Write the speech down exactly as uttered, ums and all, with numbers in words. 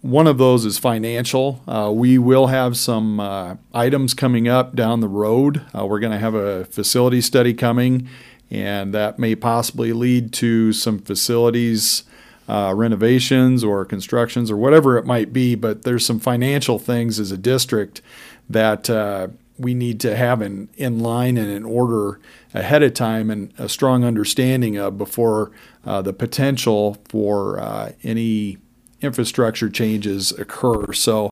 one of those is financial. Uh, we will have some uh, items coming up down the road. Uh, we're going to have a facility study coming, and that may possibly lead to some facilities uh, renovations or constructions or whatever it might be. But there's some financial things as a district that uh, we need to have in, in line and in order ahead of time and a strong understanding of before uh, the potential for uh, any infrastructure changes occur. So